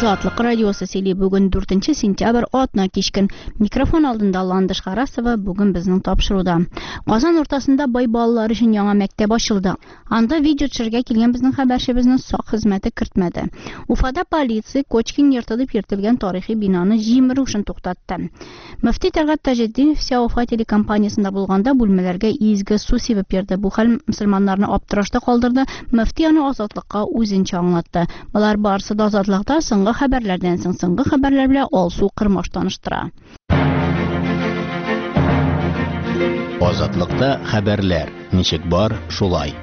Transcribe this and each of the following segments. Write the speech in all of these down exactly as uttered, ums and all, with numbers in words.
Азатлык радиосы сөйли бүген дүртенче сентябрь атна кичкен. Микрофон алдында Ландыш Харасова бүген безнең тапшыруда. Казан уртасында бай балалар өчен яңа мәктәп ачылды. Анда видео төшерергә килгән безнең хәбәрчебезнең сак хезмәте кертмәде. Уфада полиция Кочкин йортыдып йөртелгән тарихи бинаны җимерү өчен туктатты. Мөфти Тәргат Таҗетдинов Вся Уфа телекомпаниясында булганда бүлмәләргә изге су сибеп йөрде. Бу хәл мөселманнарны аптырашта калдырды. Мөфти аны азатлыкка үзенчә аңлатты. Алар барысы да азатлыкта соңгы хәбәрләрдән соң соңгы хәбәрләр белән Алсу Кырмаш таныштыра. Азатлыкта хәбәрләр. Ничек бар, шулай.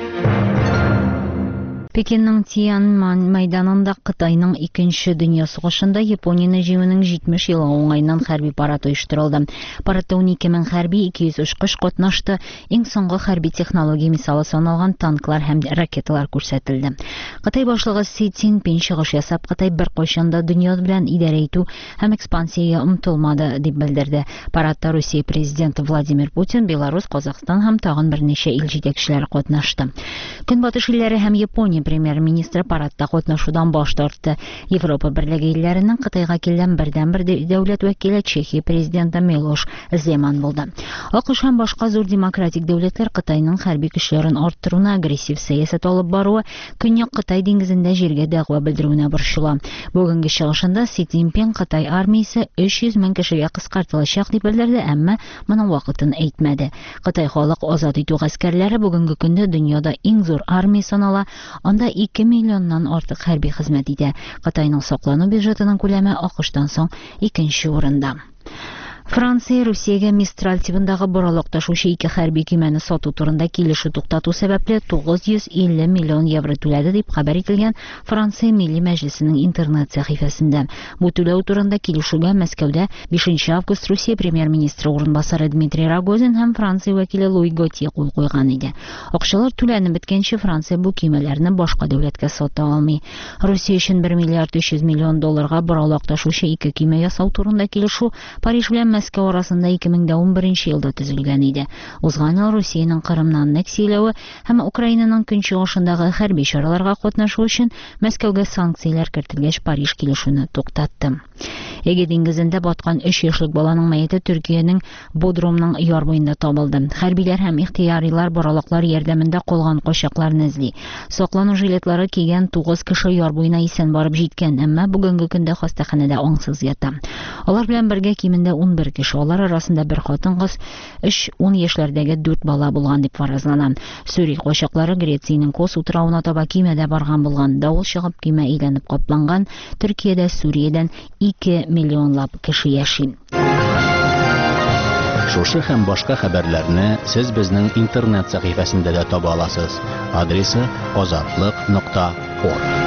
Пекинның Тианьман мәйданында Кытайның икенче дөнья сугышында Японияны җиңүнең җитмеш елы уңайыннан хәрби парад оештырылды. Парадта ун ике мең хәрби, ике йөз очкыч катнашты. Иң соңгы хәрби технология мисалы саналган танклар һәм ракеталар күрсәтелде. Кытай башлыгы Си Цзиньпин чыгыш ясап, Кытай беркайчан да дөнья белән идарә итү һәм экспансиягә омтылмады дип белдерде. Парадта Русия президенты Владимир Путин, Беларусь, Казакстан һәм тагын берничә ил җитәкчеләре катнашты. Көнбатыш илләре һәм Япония премьер-министры парадта катнашудан баш тартты. Европа берлеге илләренең Кытайга килгән бердән-бер дәүләт вәкиле Чехия президенты Милош Земан булды. АКШ һәм башка зур демократик дәүләтләр Кытайның хәрби көчләрен арттыруына агрессив сәясәт алып баруы, Көньяк Кытай диңгезендә җиргә дәгъва белдерүенә борчыла. Бүгенге чыгышында Си Цзиньпин Кытай армиясе өч йөз мең кешегә кыскартылачак дип белдерде, әмма моның вакытын әйтмәде. Кытай халык азат итү гаскәрләре бүгенге көндә дөньяда иң зур армия санала. Анда ике миллионнан артык хәрби хезмәт итә. Кытайның саклану бюджетының күләме АКШтан соң икенче урында. Франция Русиягә Мистраль тибындагы боралак ташучы ике хәрби кемәне сату турында килешү туктату сәбәпле тугыз йөз илле миллион евро түләде дип хәбәр ителгән Франция Милли Мәҗлесенең интернет сәхифәсендә. Бу түләү турында килешүгә Мәскәүдә бишенче август Русия премьер-министры урынбасары Дмитрий Рогозин һәм Франция вәкиле Луи Готье кул куйган иде. Акчалар түләнеп беткәнче Франция бу кемәләрне башка дәүләткә сата алмый. Русия өчен бер миллиард өч йөз миллион долларга боралак ташучы ике кемә ясау турында килешү Париж белән Мәскәү арасында ике мең ун беренче елда төзелгән иде. Узган ел Русиянең Кырымнан нәксиләве һәм Украинаның көнчыгышындагы хәрби чараларга катнашу өчен Мәскәүгә санкцияләр кертелгәч Париж килешүне туктатты. Эге диңгезендә баткан өч яшьлек баланың мәете Төркиянең Бодромның яр буенда табылды. Хәрбиләр һәм ихтыярилар боралаклар ярдәмендә калган качакларны эзли. Саклану жилетлары кигән тугыз кеше яр буена исән барып җиткән, әмма бүгенге көндә хастаханәдә аңсыз ята. Алар белән бергә кимендә ун бер кеше, алар арасында бер хатын-кыз, өч-ун яшьләрдәге дүрт бала булган дип фаразлана. Сүри качаклары Грециянең Кос утравына таба кимәдә барган булган. Давыл чыгып кимә әйләнеп капланган. Төркиядә Сүриядән ике миллионлап кеше яши. Шушы һәм башка хәбәрләрне сез безнең интернет сәхифәсендә дә таба аласыз. Адресы азатлык нокта орг.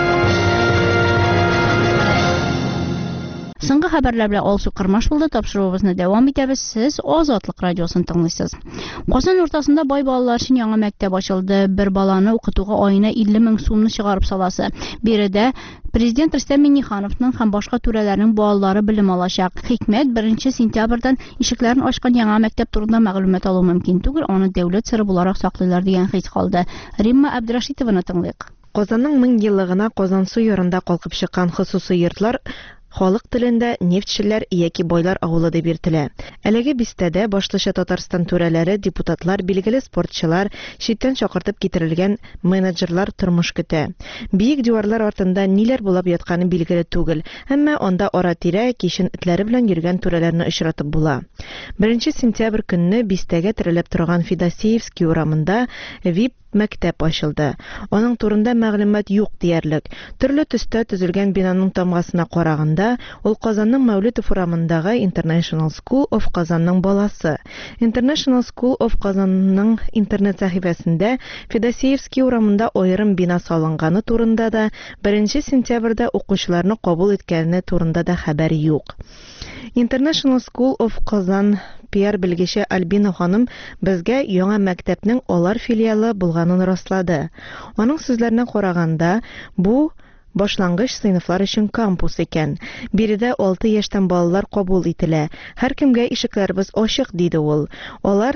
Соңгы хәбәрләр белән Алсу Кырмаш булды. Тапшыруыбызны дәвам итәбез. Сез Азатлык радиосын тыңлыйсыз. Казан уртасында бай балалар өчен яңа мәктәп ачылды. Бер баланы укытуга аена илле мең сумны чыгарып саласы. Биредә Президент Рөстәм Миңнехановның һәм башка түрәләрнең балалары белем алачак. Хикмәт беренче сентябрьдән ишекләрен ачкан яңа мәктәп турында мәгълүмат алу мөмкин түгел. Аны дәүләт сыры буларак саклыйлар дигән хис калды. Римма Абдрашитованы тыңлыйк. Казанның мең еллыгына Казан су ярында калкып чыккан хосусый йортлар халык телендә нефтчеләр яки байлар авылы дип йөртелә. Әлеге бистәдә башлыча Татарстан түрәләре, депутатлар, билгеле спортчылар, читтән чакыртып китерелгән менеджерлар тормыш көтә. Биек диварлар артында ниләр булып ятканы билгеле түгел, әмма анда ара-тирә кичен этләре белән йөргән түрәләрне очратып була. беренче сентябрь көнне бистәгә терәлеп торган Федосеевский урамында ВИП мәктәп ачылды. Аның турында мәгълүмат юк диярлек. Төрле төстә төзелгән бинаның тамгасына караганда, ул Казанның Мәүлитов урамындагы International School of Казанның баласы. International School of Казанның интернет сәхифәсендә Федосеевский урамында аерым бина салынганы турында да, беренче сентябрьдә укучыларны кабул иткәне турында да хәбәр юк. International School of Казан пиар белгече Альбина ханым безгә яңа мәктәпнең алар филиалы булганын раслады. Аның сүзләренә караганда, бу башлангыч сыйныфлар өчен кампус икән. Биредә алты яшьтән балалар кабул ителә. Һәркемгә ишекләребез ачык, диде ул. Алар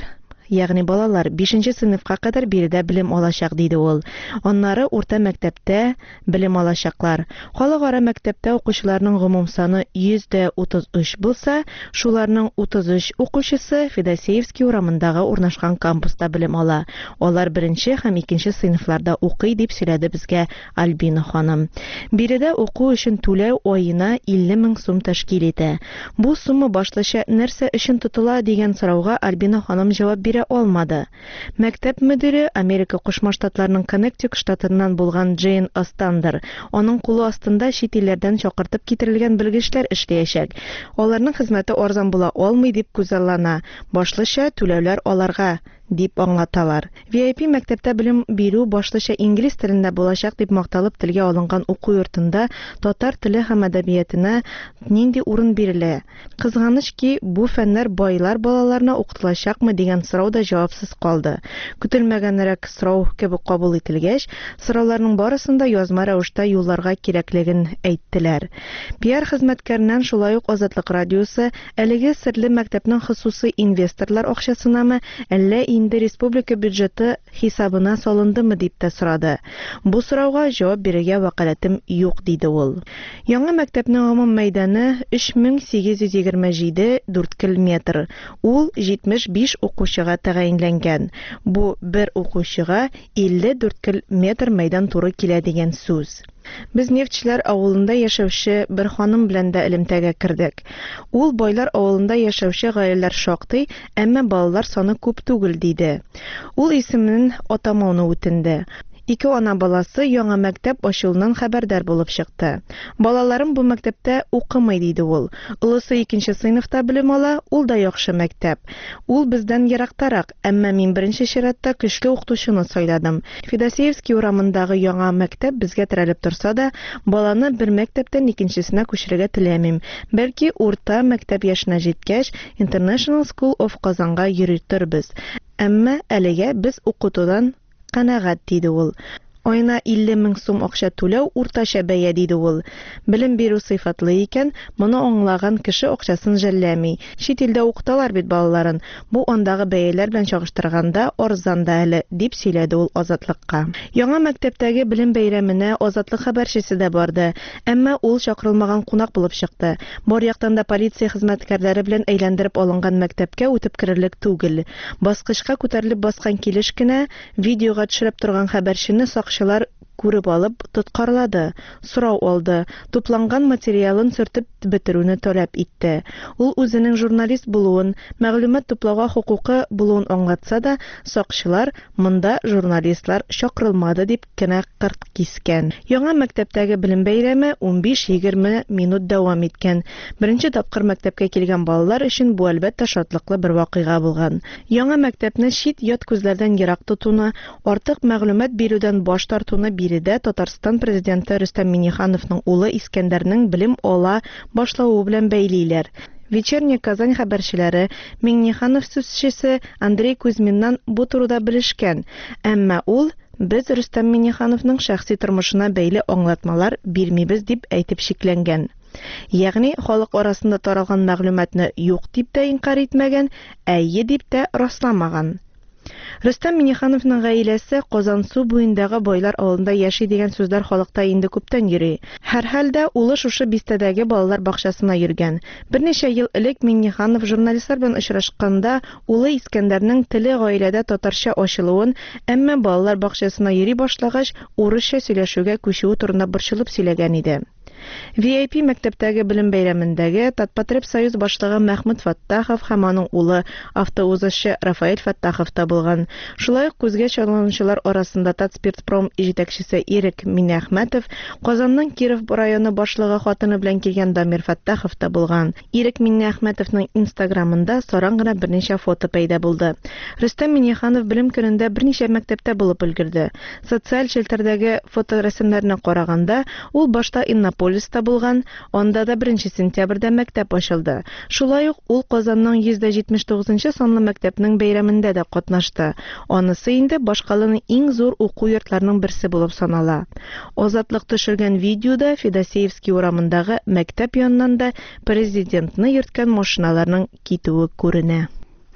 ягъни балалар бишенче сыйныфка кадәр биредә белем алачак диде ул. Аннары урта мәктәптә белем алачаклар. Халыкара мәктәптә укучыларның гомум саны йөз утыз өч булса, шуларның утыз үч укучысы Федосеевский урамындагы урнашкан кампуста белем ала. Алар беренче һәм икенче сыйныфларда укый дип сөйләде безгә Альбина ханым. Биредә уку өчен түләү аена илле мең сум тәшкил итә. Бу сума башлыча нәрсә өчен тотыла дигән сорауга Альбина ханым җавап бирә алмады. Мәктәп мөдире Америка Кушма Штатларының Коннектик штатыннан булган Джейн Остандер. Аның кулы астында чит илләрдән чакыртып китерелгән белгечләр эшләячәк. Аларның хезмәте арзан була алмый дип күзаллана. Башлыча түләүләр аларга дип аңлаталар. ви ай пи мәктәптә белем бирү башлыча инглиз телендә булачак дип макталып телгә алынган уку йортында татар теле һәм әдәбиятына нинди урын бирелә? Кызганыч ки, бу фәннәр байлар балаларына укытылачакмы дигән сорау да җавапсыз калды. Көтелмәгәнрәк сорау кебек кабул ителгәч, сорауларның барысында язма рәвештә юлларга кирәклеген әйттеләр. Пиар хезмәткәреннән шулай ук Азатлык радиосы әлеге серле мәктәпнең хосусый инвесторлар акчасынамы, әллә инде республика бюджеты хисабына салындымы дип тә сорады. Бу сорауга җавап бирергә вакаләтем юк диде ул. Яңа мәктәпнең гомум мәйданы өч мең сигез йөз егерме җиде дүрткел метр. Ул җитмеш биш укучыга тәгаенләнгән. Бу бер укучыга илле дүрткел метр мәйдан туры килә дигән сүз. Без Нефтьчеләр авылында яшәүче бер ханым белән дә элемтәгә кердек. Ул байлар авылында яшәүче гаиләләр шактый, әмма балалар саны күп түгел диде. Ул исемен атамауны үтенде. Ике ана баласы яңа мәктәп ачылуынан хәбәрдар булып чыкты. Балаларым бу мәктәптә укымый диде ул. Улысы икенче сыйныфта белем ала, ул да яхшы мәктәп. Ул бездән ерактарак, әмма мин беренче чиратта көчле укытучыны сайладым. Федосеевский урамындагы яңа мәктәп безгә терәлеп торса да, баланы бер мәктәптән икенчесенә күчерергә теләмим. Бәлки урта мәктәп яшенә җиткәч, International School of Казанга йөртербез. Әмма әлегә без укытудан канәгать диде ул. Айына илле мең сум акча түләү уртача бәя диде ул. Белем бирү сыйфатлы икән, моны аңлаган кеше акчасын жәлләми. Чит илдә укыталар бит балаларын. Бу андагы бәяләр белән чагыштырганда арзан да әле, дип сөйләде ул Азатлыкка. Яңа мәктәптәге белем бәйрәменә Азатлык хәбәрчесе дә барды, әмма ул чакырылмаган кунак булып чыкты. Бар яктан да полиция хезмәткәрләре белән әйләндереп алынган мәктәпкә үтеп керерлек түгел. Баскычка күтәрелеп баскан килеш кенә видеога төшереп торган хәбәрчене сакчылар күреп алып тоткарлады, сорау алды, тупланган материалын сөртеп бетерүне таләп итте. Ул үзенең журналист булуын, мәгълүмат туплауга хукукы булуын аңлатса да, сакчылар монда журналистлар чакырылмады дип кенә кырт кискән. Яңа мәктәптәге белем бәйрәме ун биш егерме минут дәвам иткән. Беренче тапкыр мәктәпкә килгән балалар өчен бу әлбәттә шатлыклы бер вакыйга булган. Яңа мәктәпне чит ят күзләрдән ерак тотуны, артык мәгълүмат бирүдән баш тартуны биредә Татарстан президенты Рөстәм Миңнехановның улы Искәндәрнең белем ала башлауы белән бәйлиләр. Вечерняя Казань хәбәрчеләре Миңнеханов сүзчесе Андрей Кузьминнан бу турыда белешкән, әмма ул без Рөстәм Миңнехановның шәхси тормышына бәйле аңлатмалар бирмибез дип әйтеп шикләнгән. Ягъни халык арасында таралган мәгълүматны юк дип тә инкар итмәгән, әйе дип тә расламаган. Рөстәм Миңнехановның гаиләсе Казан су буендагы байлар авылында яши дигән сүзләр халыкта инде күптән йөри. Һәр хәлдә улы шушы бистәдәге балалар бакчасына йөргән. Берничә ел элек Миңнеханов журналистлар белән очрашканда улы Искәндәрнең теле гаиләдә татарча ачылуын, әмма балалар бакчасына йөри башлагач, урысча сөйләшүгә күчүе турында борчылып сөйләгән иде. ви ай пи мәктәптәге белем бәйрәмендәге Татпатреб союз башлыгы Мәхмүд Фаттахов һәм аның улы автоузышчы Рафаэль Фаттахов та булган. Шулай ук күзгә чалынучылар арасында Татспиртпром җитәкчесе Ирек Минәхмәтов, Казанның Киров районы башлыгы хатыны белән килгән Дамир Фаттахов та булган. Ирек Минәхмәтовның Инстаграмында саран гына берничә фото пәйда булды. Рөстәм Миңнеханов белем көнендә берничә мәктәптә булып өлгерде. Социаль челтәрдәге фоторәсемнәренә караганда, ул башта Иннополиста булган, анда да беренче сентябрьдә мәктәп ачылды. Шулай ук ул Казанның йөз җитмеш тугызынчы санлы мәктәпнең бәйрәмендә дә катнашты. Анысы инде башкаланың иң зур уку йортларының берсе булып санала. Азатлык төшергән видеода Федосеевский урамындагы мәктәп янынан да президентны йөрткән машиналарның китүе күренә.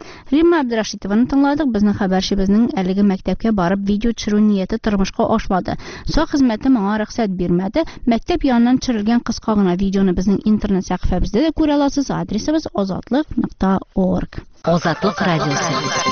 Римма Абдрашитованы тыңладык. Безнең хәбәрчебезнең әлеге мәктәпкә барып видео төшерү нияте тормышка ашмады. Сак хезмәте моңа рөхсәт бирмәде. Мәктәп яныннан төшерелгән кыска гына видеоны безнең интернет сәхифәбездә дә күрә аласыз. Адресыбыз озатлык нокта орг. Азатлык радиосы.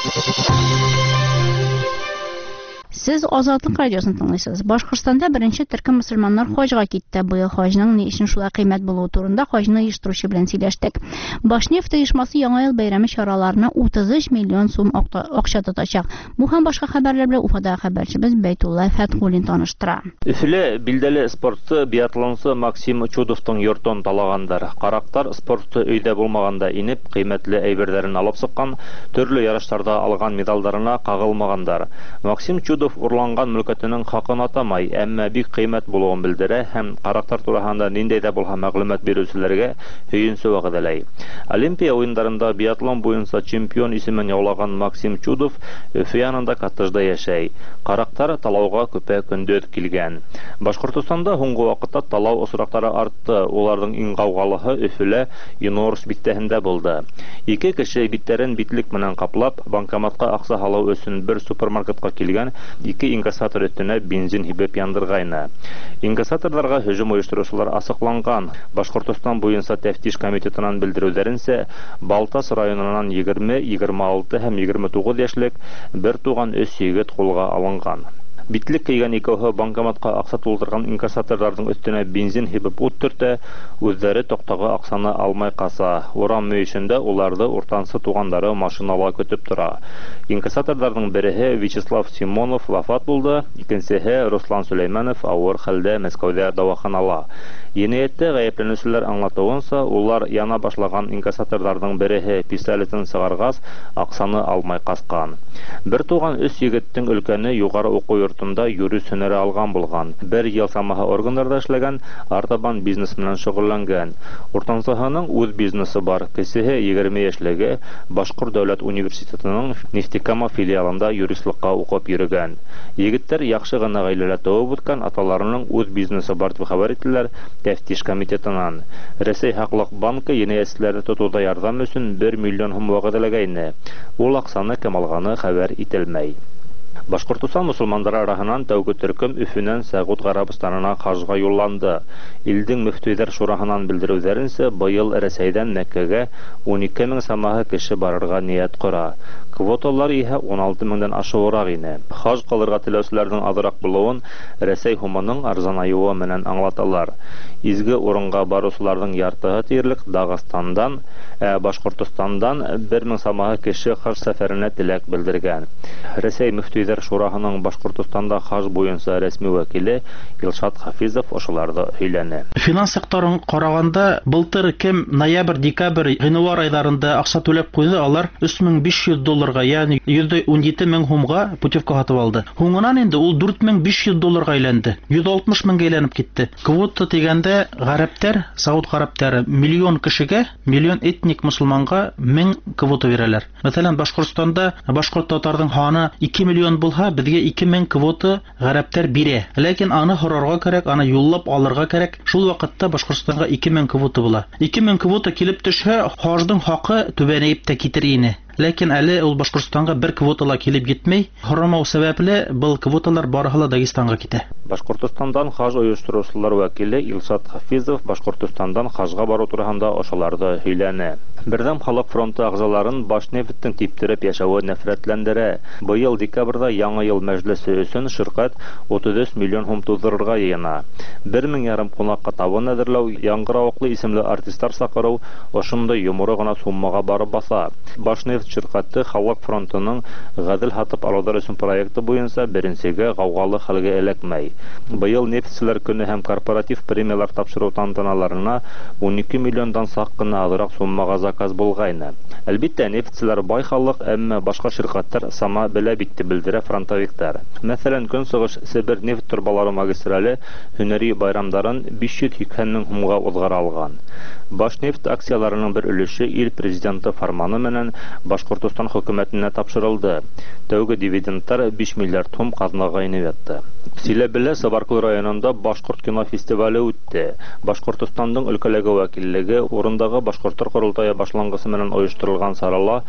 Сез Азатлык радиосын тыңлыйсыз. Башкортстанда беренче төрки мөселманнар хаҗга китте. Быел хаҗның ни өчен шулай кыйммәт булуы турында хаҗны оештыручы белән сөйләштек. Башнефть оешмасы яңа ел бәйрәме чараларына утыз өч миллион сум акча тотачак. Бу һәм башка хәбәрләр белән Уфада хәбәрчебез Бәйтулла Фәтхуллин таныштыра. Өфле билдәле спортчы биатлончы Максим Чудовтың йортын талагандар. Карактар спортчы өйдә булмаганда инеп, кыйммәтле әйберләрен алып сыккан, төрле ярышларда алган медальләренә кагылмагандар. Максим Чудов урланган мөлкәтенең хакын атамай, әмма бик кыйммәт булуын белдерә һәм карактар турында ниндәй дә булһа мәгълүмат бирүчеләргә һөенсө вәгъдәләй. Олимпия уеннарында биатлон буенча чемпион исемен яулаган Максим Чудов Өфе янында коттеджда яшәй. Карактар талауга күпә көндәт килгән. Башкортстанда һуңгы вакытта талау осрактары артты. Уларның иң гаугалыһы Өфелә Юнорс биттәһендә булды. Ике кеше биттәрен битлек менән каплап, банкоматка акча алу өчен бер супермаркетка килгән. Ике инкассатор өстенә бензин һибеп яндыргайны. Инкассаторларга һөҗүм оештыручылар асыкланган. Башкортстан буенча тәфтиш комитетынан белдерүләренчә, Балтас районыннан егерме, егерме алты һәм егерме тугыз яшьлек бер туган өч егет кулга алынган. Битлек кийгән икәүһе банкоматка акча тултырган инкассаторларның өстенә бензин һибеп ут төртә, үзләре токтагы акчаны алмай каса. Урам мөешендә уларны уртанчы тугандары машинала көтеп тора. Инкассаторларның береһе Вячеслав Симонов вафат булды, икенчесе Руслан Сөләйманов авыр хәлдә Мәскәүдә дәваханала. Енәяттә гаепләнүчеләр аңлатуынса, улар яна башлаган инкассаторларның береһе пистолетын сыгаргас, акчаны алмай каскан. Бер туган өч егеттең өлкәне югары уку йортында юрист һөнәре алган булган. Бер ел самаһы органнарда эшләгән, артабан бизнес белән шөгыльләнгән. Уртансыһының үз бизнесы бар. Кесеһе егерме яшьлеге Башкорт дәүләт университетының Нефтекама филиалында юристлыкка укып йөргән. Егетләр яхшы гына гаиләдә туып үткән, аталарының үз бизнесы бар дип хәбәр иттеләр тәфтиш комитетынан. Рәсәй хаклык банкы енәятләрне тотуда ярдәм өчен бер миллион сум вәгъдәләгәйне. Ул акчаны кем алганы хәбәр ителмәй. Башкортстан мусулмандары арасынан тәүге төркем Өфеннән Сәгуд Гарабстанына хаҗга юлланды. Илдең мөфтиләр шураһынан белдерүләренчә, быел Рәсәйдән Мәккәгә он ике мең самаһы кеше барырга ният кора. Квоталар иһә он алты меңдән ашуырак ине. Хаж кылырга теләүчеләрнең азрак булуын Рәсәй хумының арзанаюы менән аңлаталар. Изге урынга баручыларның яртыһы тиерлек Дагыстандан, ә Башкортстандан бер мең самаһы кеше хаж сәфәренә теләк белдергән. Рәсәй мөфтиләр шураһының Башкортстанда хаж буенча рәсми вәкиле Илшат Хафизов ошыларда һөйләнә. Финанс секторын караганда, былтыр кем ноябрь, декабрь, гыйнвар айларында акча түләп куйды, алар өч мең биш йөз долларга, ягъни йөз он җиде мең сумга путевка һатып алды. Хуңынан инде ул дүрт мең биш йөз долларга әйләнде. йөз алтмыш меңгә әйләнеп китте. Квота дигәндә гарәптәр, Сауд гарәптәре миллион кешегә, миллион этник мусулманга мең квота бирәләр. Мәсәлән, Башкортстанда башкорт татарның ханы ике миллион булса, безгә ике мең квота гарәптәр бирә. Ләкин аны хорарга кирәк, аны юллап алырга кирәк. Шул вакытта Башкортстанга ике мең квота була. ике мең квота килеп төшһә, хаҗның хакы түбәнәеп тә китер ине. Ләкин әле ул Башкортстанга бер квотала килеп җитмәй, хорамау сәбәпле бу квоталар барыһы Дагестанга китә. Башкортстандан хаж оештыручылар вәкиле Илшат Хафизов Башкортстандан хаҗга бару турында ошаларда һөйләнә. Бердәм халык фронты агзаларын Башнефтьтең типтереп яшәве нәфрәтләндерә. Быел декабрьдә яңа ел мәҗлесе өчен ширкәт утыз өч миллион сум тудырырга йыена. бер мең ярым кунакка табын әзерләү, яңгыравыклы исемле артистлар сакыру ошында йомыры гына суммага барып баса. Башнефть şirkati Халык фронтының гадел хатып алудар өчен проекты буенча беренчегә гаугалы хәлгә эләкмәй. Быел нефтьчеләр көне һәм корпоратив премиялар тапшыру тантаналарына он ике миллиондан сак кына азрак суммага заказ булгайны. Әлбәттә, нефтьчеләр бай халык, әмма башка şirkатлар сама белә бит дип белдерә фронтовиктар. Мәсәлән, Көнчыгыш Себер нефть турбалары магистрале һөнәри байрамдарын биш йөз сиксән мең сумга узгара алган. Башнефть акцияларының бер өлеше ил президенты фарманы менән Башкортстан хөкүмәтенә тапшырылды. Тәүге дивидендлар биш миллиард сум казнага инеп ятты. Силәбелә Сабаркул районында Башкорт кино фестивале үтте. Башкортстанның өлкәлеге вәкиллеге урындагы башкортлар курултайы башлангысы менән оештырылган сарала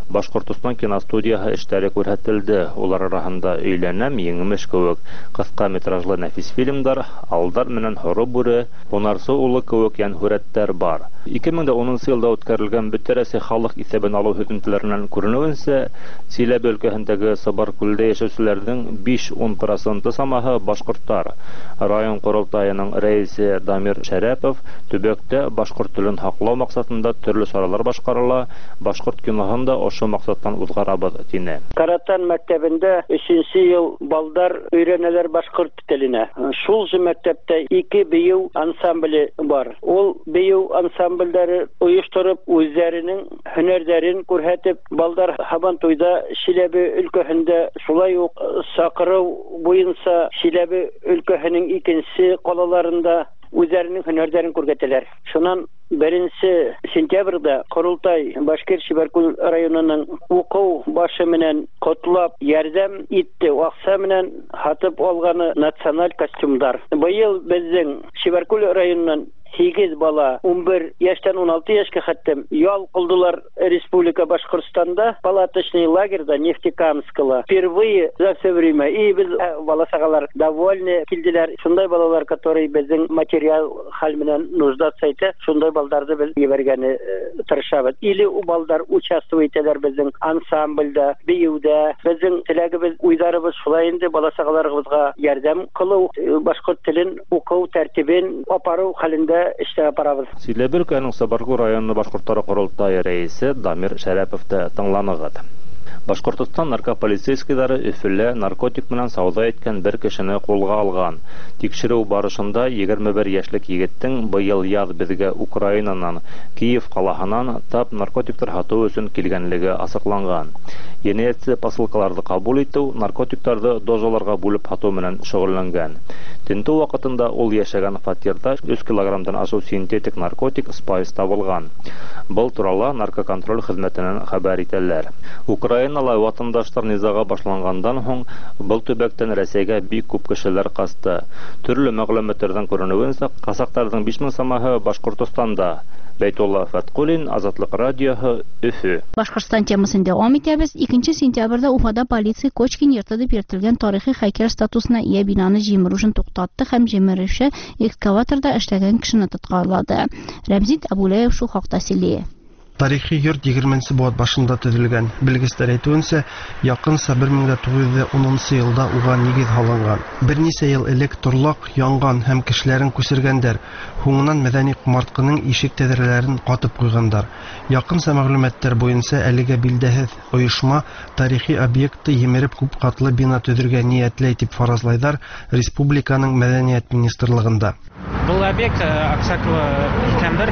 Башкортстан киностудияһы эшләре күрһәтелде. Улар арасында Өйләнәм, Еңемеш кебек кыска метражлы нәфис фильмдар, Алдар менән Хоры бүре, Унарсы улы кебек янһүрәттәр бар. ике мең унынчы елда үткәрелгән Бөтәрәсе халык исәбен алу һөҗүмләреннән күренүенсә, Силәбе өлкәһендәге Сабаркүлдә яшәүчеләрнең биш-ун проценты самаһы башкортлар. Район курултайының рәисе Дамир Шәрәпов төбәктә башкорт телен һаклау максатында төрле чаралар башкарыла, башкорт киноһын да ошо максаттан узгарабыз дине. Каратан мәктәбендә өченче ел балдар өйрәнәләр башкорт теленә. Шул же мәктәптә ике бию ансамбле бар. Ул бию ансамбльләре оештырып, үзләренең һөнәрләрен күрһәтеп, балдар Һабантуйда Шиләбе өлкәһендә шулай ук сакыру буенча Шиләбе өлкәһенең икенче калаларында үзләренең һөнәрләрен күрсәтәләр. Шуннан беренче сентябрьдә Корылтай Башкир Шибаркүл районының уку башы менән котлап ярдәм итте. Акча менән хатып алганы националь костюмдар. Быел безнең Шибаркүл районыннан сигез бала ун бер яшьтән ун алты яшькә хәттем ял кылдылар Республика Башкортстанда, палаточный лагерьда Нефтекамскала. Впервые за все время. И без баласагалар довольны килделәр. Шундай балалар, которые безнең материал хәл менән нуждаться итә, шундай балдарды без ебәргәне тырышабыз. Или у балдар участвует итәләр безнең ансамбльдә, биюдә. Безнең теләгебез, уйларыбыз шулай инде баласагаларыбызга ярдәм кылу, башкорт телен уку тәртибен апару хәлендә эштә апарабыз. Силәбе өлкәнең Сабаркүл районы башкортлары курултайы рәисе Дамир Шәрәповты тыңланыгыз. Башкортстан наркополицейскийлары Өфөлдә наркотик менән сауда иткән бер кешене кулга алган. Тикшерү барышында егерме бер яшьлек егеттең быел яз безгә Украинанан, Киев калаһынан тап наркотиктар һату өчен килгәнлеге асыкланган. Янәсе посылкаларды кабул итү, наркотиктарды дозаларга бүлеп һату менән шөгыльләнгән. Тинту вакытында ул яшәгән фатирда өч килограммдан ашу синтетик наркотик спайс табылган. Был туралы наркоконтроль хезмәтеннән хәбәр итәләр. Украиналы ватандашлар низага башлангандан һуң был төбәктән Рәсәйгә бик күп кешеләр касты. Төрле мәгълүматлардан күренүенчә, казактарның биш мең самаһы Башкортстанда. Бәйтулла Фаткулин, Азатлык радиоһы, Өфө. Башкортстан темасын дәвам итәбез. икенче сентябрьдә Уфада полиция Кочкин йорты дип йөртелгән тарихи һәйкәл статусына ия бинаны җимерүшен туктатты һәм җимерүче экскаваторда эшләгән кешене тоткарлады. Рәмзит Абулаев шул хакта сөйли. Тарихи йорт егерменче буат башында төзелгән. Белгечләр әйтүенчә, якынса бер мең тугыз йөз унынчы елда уга нигез һалынган. Берничә ел элек торлак янган һәм кешеләрен күсергәннәр. Һуңыннан мәдәни кумарткының ишек тәҙрәләрен катып куйгандар. Якынса мәгълүматлар буенча, әлегә билдәһез оешма тарихи объектты җимереп күп катлы бина төзергә ниятләй дип фаразлайдар республиканың мәдәният министрлыгында. Был объект Аксакова икәнбер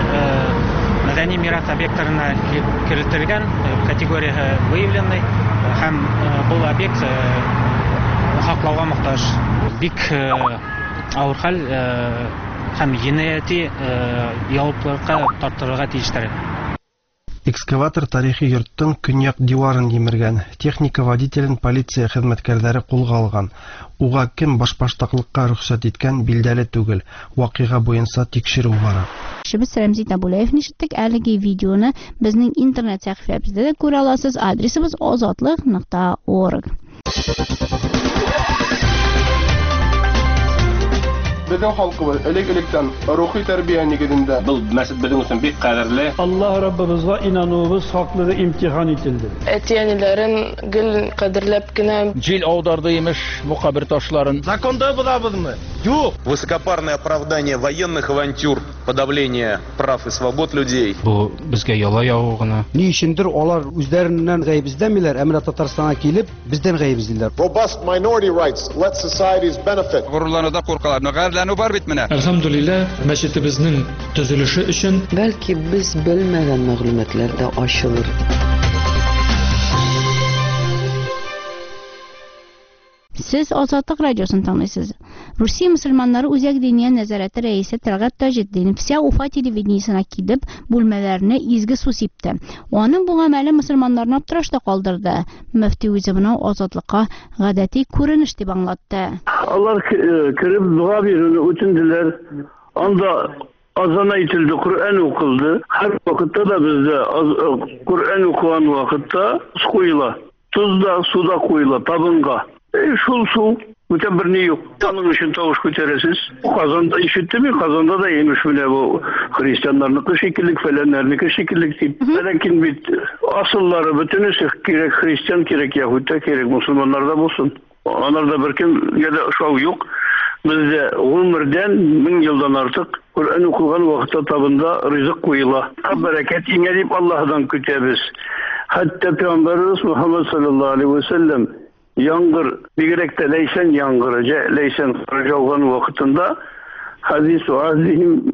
мәдәни мирас объектларына кертелгән, категорияһы выявленный һәм был объект һаклауга мохтаҗ. Бик авыр хәл һәм җинаяти яуаплылыкка тартырга тиештер. Экскаватор тарихи йорттың көньяк диварын җимергән. Техника водителен полиция хезмәткәрләре кулга алган. Уга кем башбаштаклыкка рөхсәт иткән билдәле түгел. Вакыйга буенча тикшерү бара. Шибез Рәмзит Абулаев ништек әлеге видеоны безнең интернет сәхифәбездә дә күрә аласыз. Адресыбыз азатлык нокта орг. Безнең халкыбыз элек-электән рухи тәрбия нигезендә. Был мәсҗид безнең өчен бик кадерле. Аллаһ Раббыбызга инануыбыз хаклыгы имтихан ителде. Әтиәниләрен гел кадерләп кенә Җил аударды имеш бу кабер ташларын. Законда булабызмы? Юк. Высокопарное оправдание военных авантюр, подавление прав и свобод людей. Бу безгә яла яву гына. Ни өчендер алар үзләреннән гаебездәмиләр, әмма Татарстанга килеп бездән гаебездиләр. Robust minority rights let societies benefit. Горурлануда куркалар. Нәгәрләнү бар бит менә. Әлхәмдүлилләh, мәчетебезнең төзелеше өчен бәлки без белмәгән мәгълүматлар да ачылыр. Siz Azadlık Radyosu'nu tanıyorsunuz. Rusya Müslümanları Uzak Diniye Nezareti Reisi Talgat Taceddin Fsia Ufa televizyonuna gidip bölmelerine izgi su sipti. Onun bu ameli Müslümanlarını aptıraşta kaldırdı. Müftü üzümüne azadlığa gadeti көрініш деп anlattı. Allah kirib dua verir, üçündüler. Onda azan aytıldı, Kur'an okuldu. Her vakitte de bizde Kur'an okuyan vakitte su koyula. Tuzda, suda koyula, tabınga. E, şul su. Bütün bir ne yok. Tanın için tavuş götüresiz. O kazanda işitti mi? Kazanda da yemiş bile bu Hristiyanlarınki şekillik falanlarınki şekillik değil. Lakin bit asılları bütünüsü gerek Hristiyan gerek Yahudi gerek Müslümanlarda bulsun. Onlarda bir kim ya da şov yok. Bizde ömürden bin yıldan artık Kur'an okuyan vakitte tabında rızık koyula. Bereket ingelip Allah'tan kütübüz. Hatta Peygamberimiz Muhammed sallallahu aleyhi ve sellem yangır, bigerek de leysen yangırıcı, leysen kırıcı olan vakitinde hadis-u ahdihim,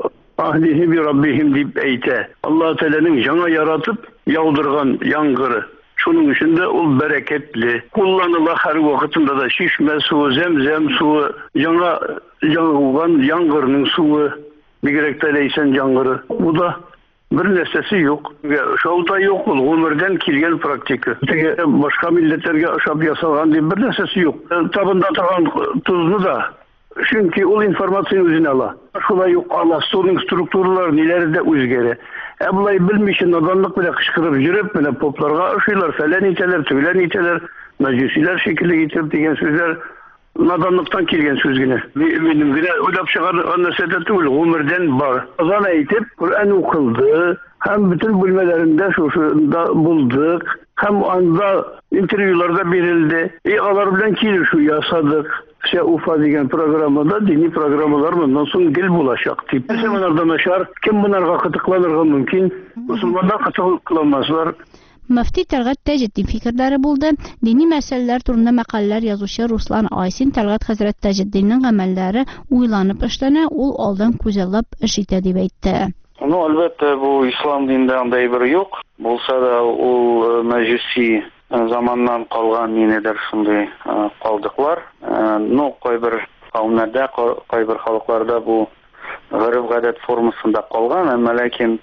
ahdihi bir Rabbihim deyip eyte. Allah-u Teala'nın cana yaratıp yağdırgan yangırı. Şunun içinde ol bereketli. Kullanıla her vakitinde de şişme suyu, zemzem suyu, cana yağılan yangırının suyu, bigerek de leysen yangırı. Bu da bir nesnesi yok. Şovda yok ol. Ömürden kilgen praktiki. Başka milletlerge aşap yasalgan diye bir nesnesi yok. Tabında taban tuzunu da çünkü o informasyonu özüne ala. Şulay yok ala. Sonun strukturlar neleri de özgere. Eblay bilmişin nadanlık bile kışkırıp jürep bile poplarga aşıylar. Falan iteler, tüylen iteler, meclisiler şekilde getirip diyen sözler nadanlıktan kelgen söz gine. Benim gine oylap çıkar annesedeti ol. Ömürden var. Azan eğitip Kur'an okuldu. Hem bütün bölmelerinde şuşunda bulduk. Hem anda interviewlarda verildi. E alar bilen kilir şu yasadık. Şey Ufa degen programda dini programlar bundan sonra gel bulaşak deyip. Seminarda meşar kim bunlarga kıtıklanırga mümkün. Müslümanlar kıtıklanmazlar. Müfti Talgat Taceddin fikirleri buldu. Dini meseleler turunda makaleler yazışı Ruslan Aysin Talgat Hazret Taceddin'in amelleri uylanıp işlene, ol aldan kuzellap iş ite deb aytdi. Ну, albatta bu İslam dininde андай biri yok. Bolsa da ol meclisi zamandan kalgan nedir şunday kaldıklar. No koy bir kavimlerde, koy bir halklarda bu garip gadet formasında kalgan ama lakin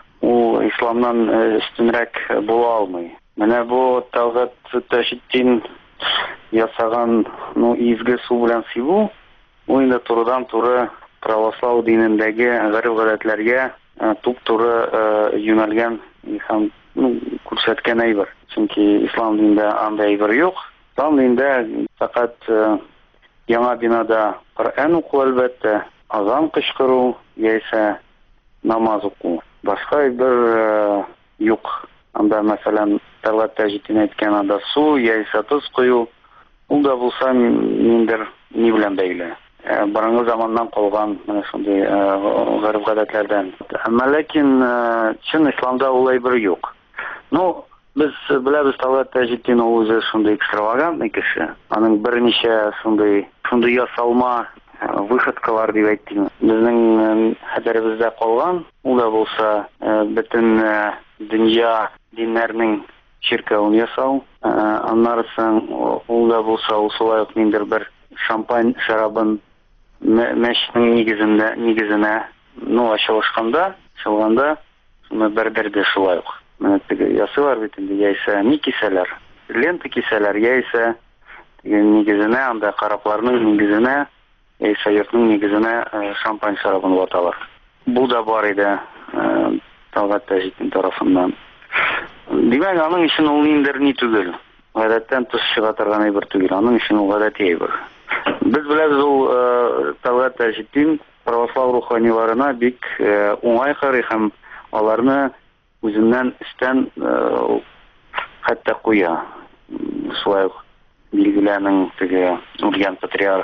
o İslam'dan üstünrek bola almay. Mene bu Talgat Taceddin yasagan no izgi su bilen sibu, o indi turudan turu pravoslav dinindeki garip gadetlerge tup turu yönelgen hem kursetken ayber. Çünkü İslam dininde anda ayber yok. İslam dininde fakat yana binada Kur'an oku elbette, azan kışkırı, yaysa namaz oku. Başka bir e, yok. Anda mesela Talgat Taceddin etken anda su, yaysa tuz koyu. O da bulsa mindir ne bilen beyle. E, Barangı zamandan kolgan şimdi e, garip gadetlerden. Ama lakin e, çın İslam'da olay bir yok. No, biz bilemiz Talgat Taceddin o özü şimdi ekstravagant kişi. Onun bir neçe şimdi şimdi yasalma выходкалар дип әйттем. Безнең хәтеребездә калган, ул да булса бөтен дөнья диннәрнең чиркәвен ясау, аннары соң ул да булса ул шулай ук ниндер бер шампань шарабын мәчетнең нигезендә нигезенә ну ачылышканда, чылганда шуны бердерде шулай ук. Менә теге ясыйлар бит инде яисә ни кисәләр, лента кисәләр яисә нигезенә анда карапларның нигезенә Sayırtның негізіне шампань шарабын ваталар. Бұл да бар еді Талгат Таceddin tarafından. Демек, аның үшін ол ниндер не түгел. Гадәттен тыс шыға торган әйбер түгел. Аның үшін ол гадәти әйбер. Біз біләбез ол Талгат Таceddin православ руханиларына бик оңай карый һәм аларны үзеннән өстән хәтта куя. Шулай ук билгеләрнең теге үлгән патриарх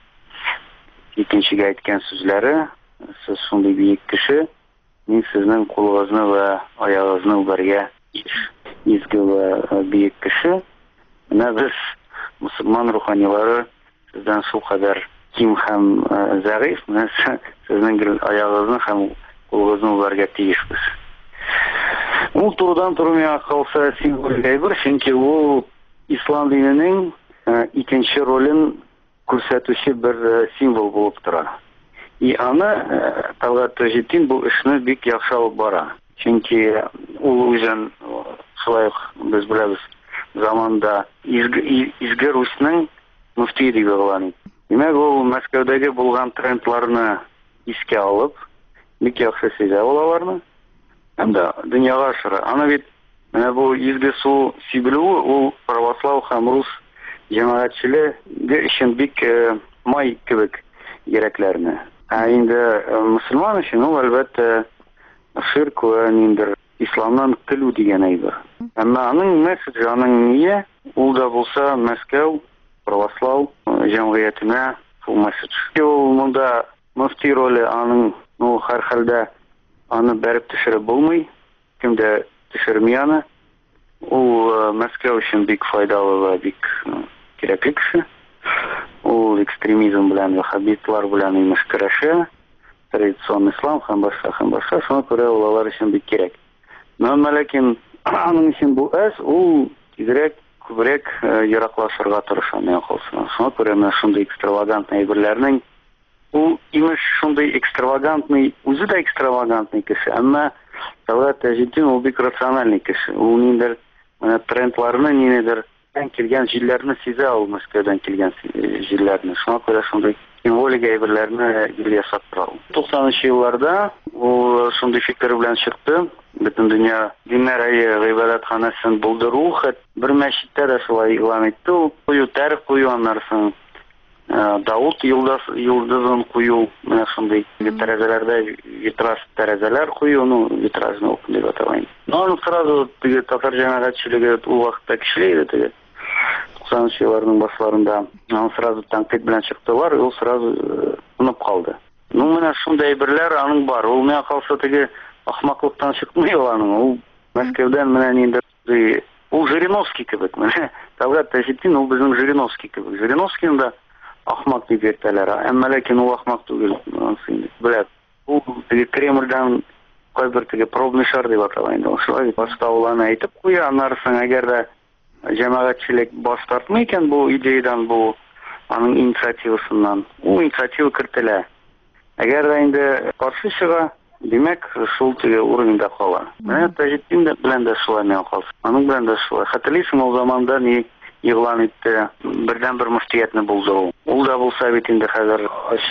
икенчегә әйткән сүзләре, сез шундый бийек кеше, мин сезнең кулыгызны ва аягыгызны үбәргә изге ва бийек кеше. Менә без мусульман руханилары сездән шул кадәр ким һәм зәгыйф, менә сезнең аягыгызны һәм кулыгызны үбәргә тиешбез. Ул турыдан туры миңа калса символик әйбер, чөнки ул ислам диненең икенче ролен күрсәтүче бер символ булып тора. И аны Талгат Таceddin бу эшне бик яхшы алып бара. Чөнки ул үзен шулай ук без беләбез заманда изге Русның мөфти дип игълан итте. Демәк, ул Мәскәүдәге булган трендларны искә алып, бик яхшы сизә ул аларны. Һәм дә дөньяга ашыра. Аны бит менә бу изге су сибелүе ул православ һәм рус җәмәгатьчелеге өчен бик май кебек йөрәкләрне. Ә инде мөселман өчен ул әлбәттә ширк вә ниндер исламнан көлү дигән әйбер. Әмма аның месседжы, аның ние ул да булса Мәскәү православ җәмгыятенә шул месседж. Ул монда мөфти роле аның ну һәр хәлдә аны бәреп төшереп булмый. Кемдә төшерми аны. Ул Мәскәү өчен бик файдалы ва бик кирәкле кеше. Ул экстремизм белән, ваххабитлар белән имеш көрәшә. Традицион ислам һәм башка һәм башка, шуңа күрә ул алар өчен бик кирәк. Но ләкин аның өчен бу әс ул тизрәк күбрәк ераклашырга тырыша, миңа калса. Шуңа күрә менә шундый экстравагантный әйберләрнең ул имеш шундый экстравагантный, үзе дә экстравагантный кеше, әмма Талгат Таҗетдин ул бик рациональный кеше. Ул ниндер менә трендларны, ниндер килгән җилләрне сизә ул Мәскәүдән килгән җилләрне. Шуңа күрә шундый символик әйберләрне гел ясап тора. туксанынчы елларда ул шундый фикер белән чыкты. Бөтен дөнья диннәр ае гыйбадәтханәсен булдыру, бер мәчеттә дә шулай игълан итте. Ул кую тәрих кую аннарсын. Давут йолдызын кую, менә шундый тәрәзәләрдә витраж тәрәзәләр кую, ну витражны укый дип аталган. Но аны сразу теге татар җәмәгатьчелеге ул вакытта көчле иде теге. туксанынчы елларның башларында аны сразу танкет белән чыктылар, ул сразу унып калды. Ну менә шундый әйберләр аның бар. Ул миңа калса теге ахмаклыктан чыкмый ул аның. Ул Мәскәүдән менә инде ул Жириновский кебек. Менә Талгат Таҗетдин ул безнең Жириновский кебек. Жириновский да ахмак дип әйтәләр. Әмма ләкин ул ахмак түгел. Белә, ул теге Кремльдән кайбер теге пробный шар дип аталган. Ул шулай башта ул аны әйтеп куя, аннарсын әгәр дә җәмәгатьчелек баш тартмый икән бу идеядан, бу аның инициативасыннан, ул инициатива кертелә. Әгәр дә инде каршы чыга, димәк, шул теге урында кала. Менә Таҗетдин белән дә шулай миңа калса. Аның белән дә шулай. Хәтерлисең, ул заманда ни игълан итте, бердән бер мөфтиятне булдыру. Ул да булса бит инде хәзер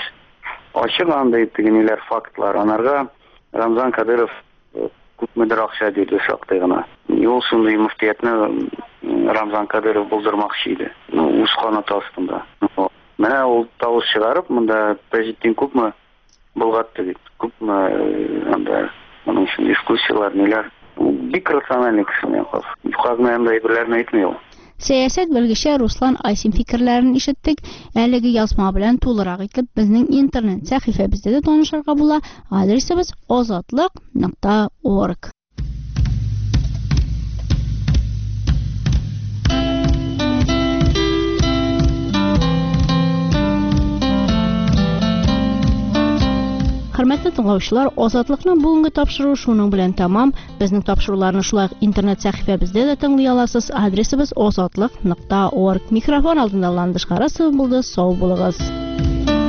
ачык андай тегенеләр фактлар. Анарга Рамзан Кадыров күпмедер акча бирде шактый гына. Ул шундый мөфтиятне Рамзан Кадыров булдырмакчы иде. Ну, үз канаты астында. Менә ул тавыш чыгарып, монда Таҗетдин күпме булгатты бит. Күпме анда аның өчен дискуссиялар, ниләр. Бик рациональный кеше миңа калса. Юкагына анда әйберләрне әйтми ул. Сәясәт белгече Руслан Айсин фикерләрен ишеттек. Әлеге язма белән тулырак итеп безнең интернет сәхифәбездә дә танышырга була. Адресыбыз озатлык нокта орг. Хөрмәтле тыңлаучылар, Азатлыкның бүгенге тапшыруы шуның белән тәмам. Безнең тапшыруларны шулай интернет сәхифәбездә дә тыңлый аласыз. Адресыбыз озатлык нокта орг. Микрофон алдында Ландыш Карасов булды. Сау булыгыз.